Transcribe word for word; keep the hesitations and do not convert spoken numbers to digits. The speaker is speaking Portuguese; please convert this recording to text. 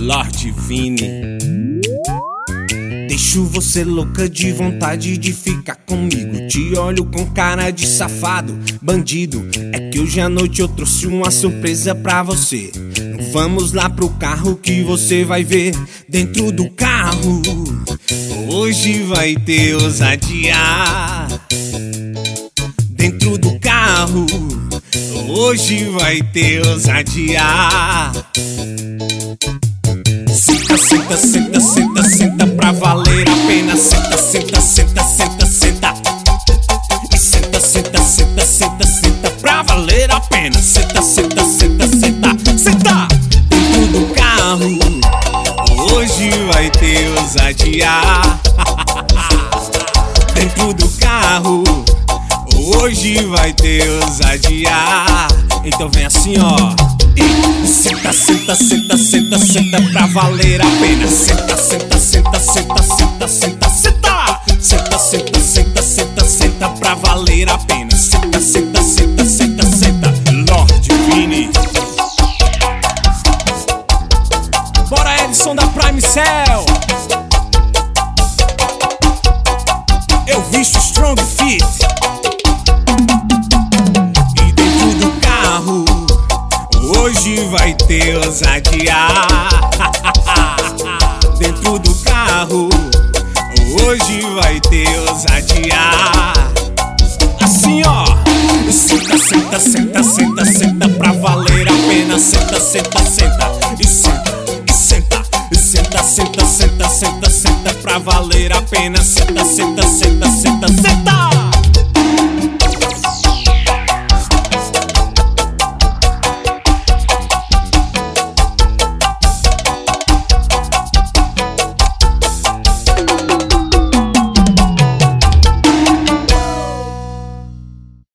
Lorde Vini. Deixo você louca de vontade de ficar comigo. Te olho com cara de safado, bandido. É que hoje à noite eu trouxe uma surpresa pra você. Vamos lá pro carro que você vai ver. Dentro do carro hoje vai ter ousadia. Dentro do carro hoje vai ter ousadia. Senta, senta, senta, senta, senta pra valer a pena. Senta, senta, senta, senta, senta. E senta, senta, senta, senta, senta pra valer a pena. Senta, senta, senta, senta, senta. Dentro do carro hoje vai ter ousadia. Dentro do carro hoje vai ter ousadia. Então vem assim, ó. E senta, senta, senta, senta, senta pra valer a pena. Senta, senta, senta, senta, senta, senta, senta. Senta, senta, senta, senta, senta pra valer a pena. Senta, senta, senta, senta, senta. Lorde Vini. Bora, Edson da Prime Cell. Eu visto Strong Fit. Hoje vai ter ousadia. Dentro do carro hoje vai ter ousadia. Assim, ó. Senta, senta, senta, senta, senta pra valer a pena. Senta, senta, senta. E senta, e senta. E senta, senta, senta, senta, senta pra valer a pena. Senta,